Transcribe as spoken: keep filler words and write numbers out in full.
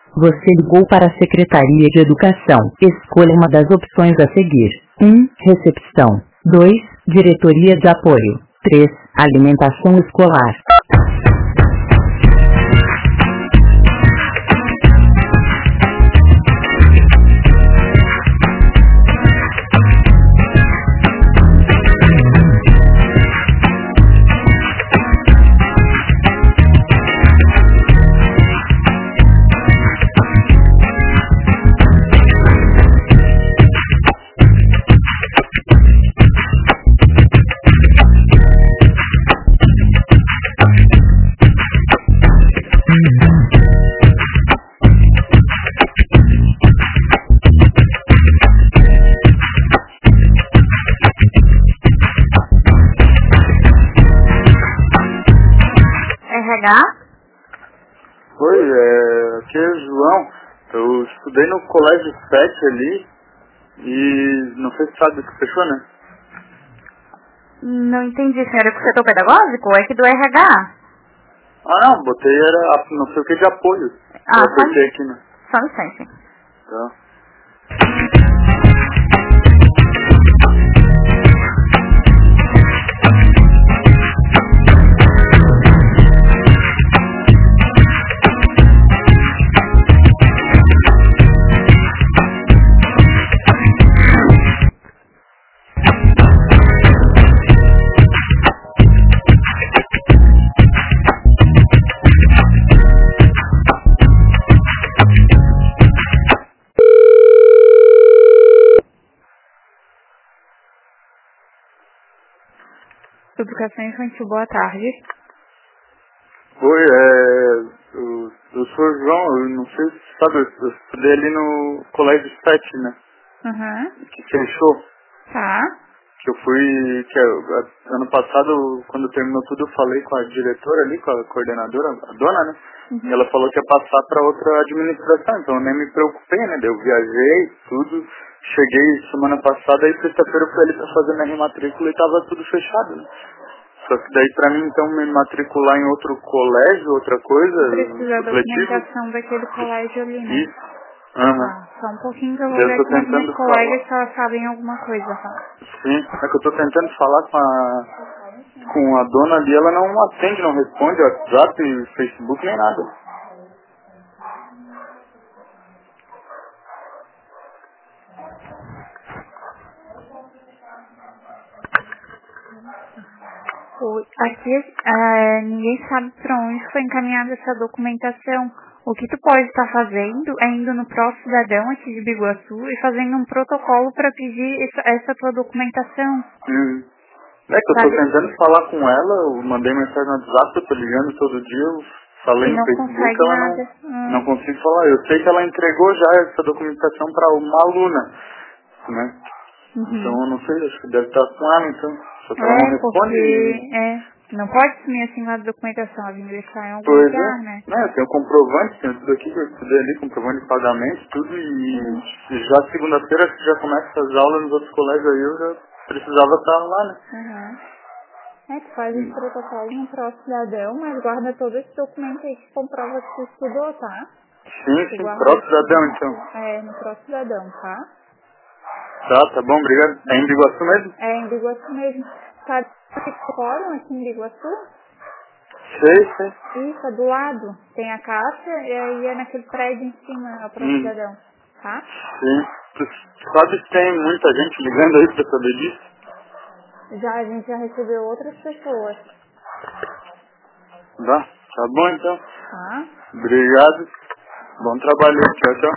Você ligou para a Secretaria de Educação. Escolha uma das opções a seguir. um. Recepção. dois. Diretoria de Apoio. três. Alimentação escolar. R H? Oi, é, aqui é o João. Eu estudei no Colégio sete ali e não sei se sabe o que fechou, né? Não entendi, senhora, é pro setor pedagógico? É que do R H? Ah não, botei era não sei o que de apoio. Ah, eu só, apertei aqui, né? só um instante. Tá. Educação Infantil, boa tarde. Oi, é, eu, eu sou o João, eu não sei se sabe, eu estudei ali no Colégio sete, né? Uhum. Que fechou. Tá. Que eu fui, que eu, a- ano passado, quando terminou tudo, eu falei com a diretora ali, com a coordenadora, a dona, né? Uhum. E ela falou que ia passar para outra administração, então eu nem me preocupei, né? Daí eu viajei, tudo, cheguei semana passada e sexta-feira eu fui ali pra fazer minha rematrícula e tava tudo fechado, né? Só que daí pra mim, então, me matricular em outro colégio, outra coisa, Precisa da supletivo, documentação daquele colégio ali, né? isso. Aham. Tá. Só um pouquinho que eu vou Eu ver tô com as minhas tentando colegas falar. se elas sabem alguma coisa, tá? Sim, é que eu tô tentando falar com a, com a dona ali, ela não atende, não responde WhatsApp, Facebook, nem nada. O- Aqui, é, ninguém sabe para onde foi encaminhada essa documentação. O que tu pode estar fazendo é indo no Pró Cidadão aqui de Biguaçu e fazendo um protocolo para pedir essa, essa tua documentação. Hum. É que eu tô Sabe? tentando falar com ela, eu mandei mensagem no WhatsApp, eu tô ligando todo dia, eu falei E no não Facebook, consegue ela não, nada. Hum. não consigo falar. Eu sei que ela entregou já essa documentação pra uma aluna, né? Então Uhum. eu não sei, acho que deve estar com ela, então. Só que ela não É, responde e... porque é, não pode sumir assim na documentação, ela tem que deixar em algum Pois lugar, é. né? Né, eu tenho comprovante, tenho tudo aqui que eu estudei ali, comprovante de pagamento, tudo, e Uhum. já segunda-feira que já começa as aulas nos outros colégios aí, eu já precisava estar lá, né? Uhum. É, tu faz esse protocolo no Pró Cidadão, mas guarda todo esse documento aí que comprova que tu estudou, tá? Sim, Tu sim, guarda próprio tudo cidadão, no, então. é, no Pró Cidadão, tá? Tá, tá bom, obrigado. É em Biguaçu mesmo? É em Biguaçu mesmo. Sabe que fórum aqui em Biguaçu? Sei, sei. Isso, é do lado. Tem a caixa e aí é naquele prédio em cima, é o Pró Hum, Cidadão, tá? sim. Tu sabe se tem muita gente ligando aí pra saber disso? Já a gente já recebeu outras pessoas, Tá, tá bom então. tá? Obrigado. Bom trabalho. Tchau, tchau.